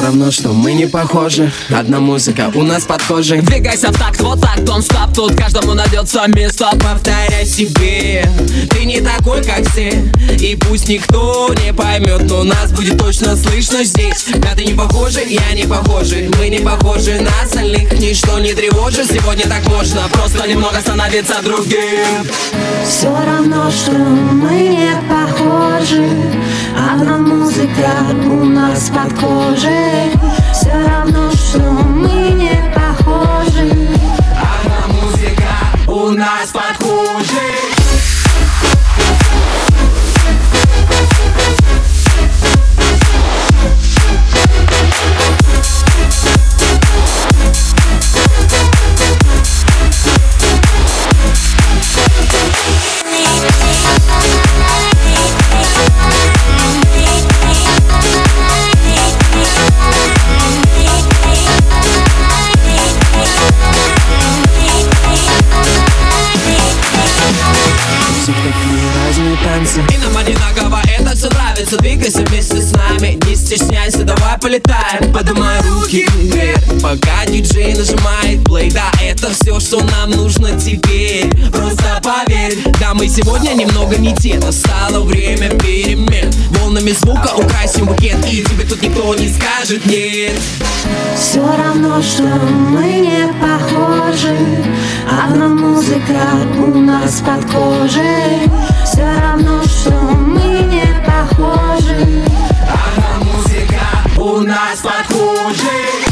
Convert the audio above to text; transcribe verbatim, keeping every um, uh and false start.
равно, что мы не похожи. Одна музыка у нас под кожей. Двигайся в такт, вот так, don't stop. Тут каждому найдется место. Повторяй себе, ты не такой, как все. И пусть никто не поймет, но нас будет точно слышно здесь. Да, ты не похожи, я не похожи. Мы не похожи на остальных, ничто не тревожит. Сегодня так можно, просто немного становиться другим. Все равно, что мы не похожи. Одна музыка у нас под кожей. Все равно, что мы не похожи. Одна музыка у нас под кожей. И нам одинаково это все нравится. Двигайся вместе с нами, не стесняйся, давай полетаем. Поднимай руки вверх, пока диджей нажимает плей. Да, это все, что нам нужно теперь. Просто поверь, да, мы сегодня немного не те. Настало время перемен. Волнами звука украсим уикенд, и тебе тут никто не скажет нет. Все равно, что мы не похожи. Одна музыка у нас под кожей. Все равно, что мы не похожи. Одна музыка у нас под кожей.